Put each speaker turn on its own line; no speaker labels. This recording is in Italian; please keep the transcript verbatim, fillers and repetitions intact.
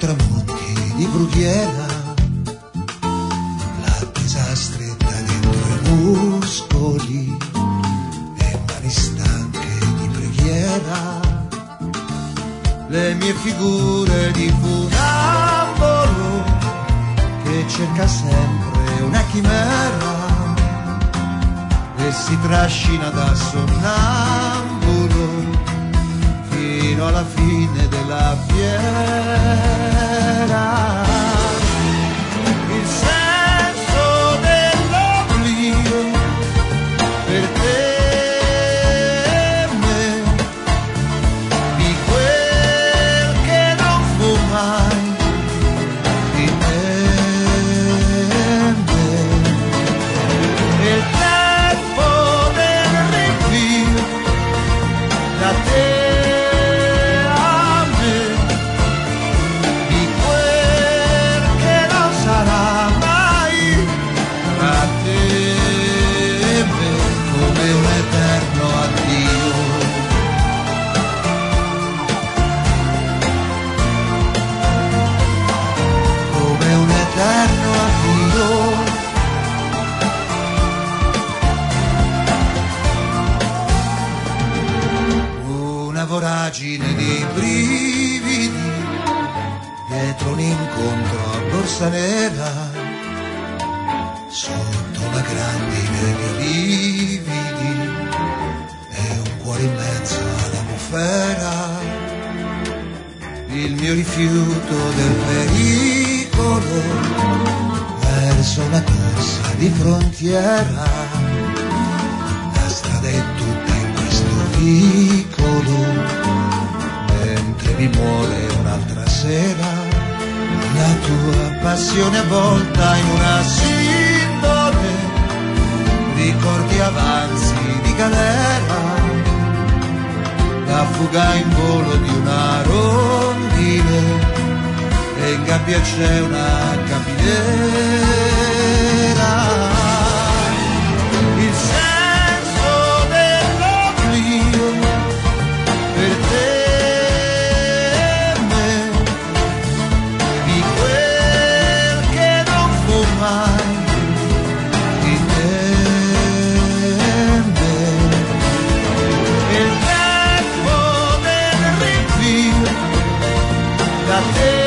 tramonti di brughiera, l'attesa stretta dentro i muscoli e mani stanche di preghiera, le mie figure di funambolo che cerca sempre una chimera e si trascina da sonnambulo fino alla fine della fiera. Il senso dell'oblio per te e me, di quel che non fu mai, di te e me, e il tempo del rinvio da te voragine di brividi dietro un incontro a Borsa Nera, sotto una grandine di lividi e un cuore in mezzo alla bufera, il mio rifiuto del pericolo verso una corsa di frontiera, la strada è tutta in questo vicolo, mentre mi muore un'altra sera la tua passione avvolta in una sindone, ricordi avanzi di galera, la fuga in volo di una rondine e in gabbia c'è una capinera. Il senso dell'oblio per te e me, di quel che non fu mai, di te e me, e il tempo del rinvio da te